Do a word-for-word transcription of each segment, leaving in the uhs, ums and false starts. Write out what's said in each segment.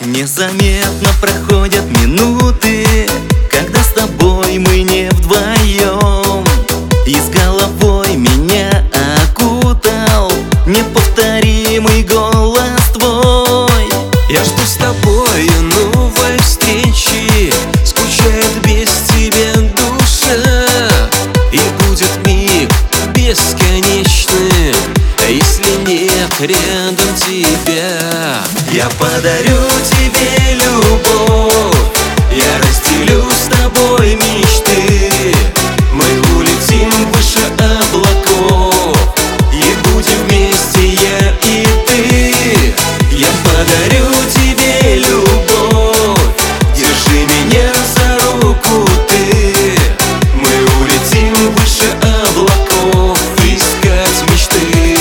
Незаметно проходят минуты, когда с тобой мы не вдвоем. И с головой меня окутал неповторимый голос твой. Я жду с тобою новой встречи, скучает без тебя душа. И будет миг бесконечным, если нет рядом тебя. Я подарю тебе любовь, я разделю с тобой мечты. Мы улетим выше облаков и будем вместе я и ты. Я подарю тебе любовь, держи меня за руку ты. Мы улетим выше облаков искать мечты.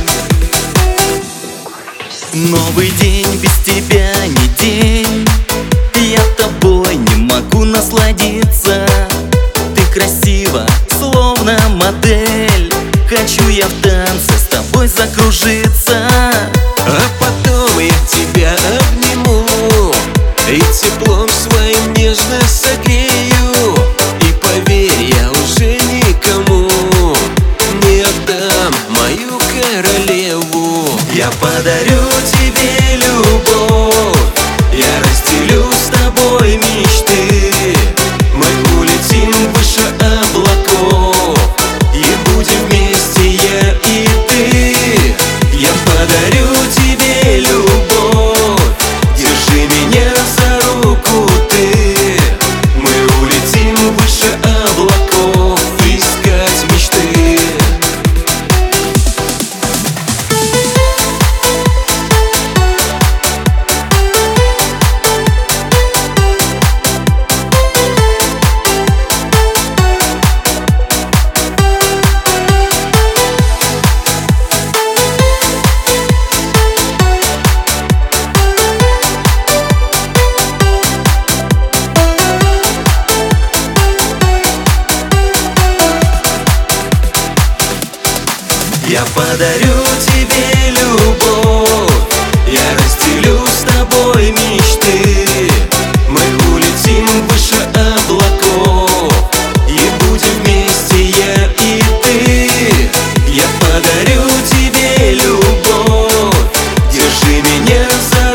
Новый день без тебя не день, я тобой не могу насладиться. Ты красива, словно модель, хочу я в танце с тобой закружиться. А потом я тебя обниму и теплом своим нежно согрею. И поверь, я уже никому не отдам мою королеву. Я подарю тебе любовь, я разделю с тобой мечты. Мы улетим выше облаков и будем вместе я и ты. Я подарю тебе любовь, держи меня за руку ты. Мы улетим выше облаков искать мечты. Я подарю тебе любовь, я разделю с тобой мечты. Мы улетим выше облаков и будем вместе я и ты. Я подарю тебе любовь, держи меня за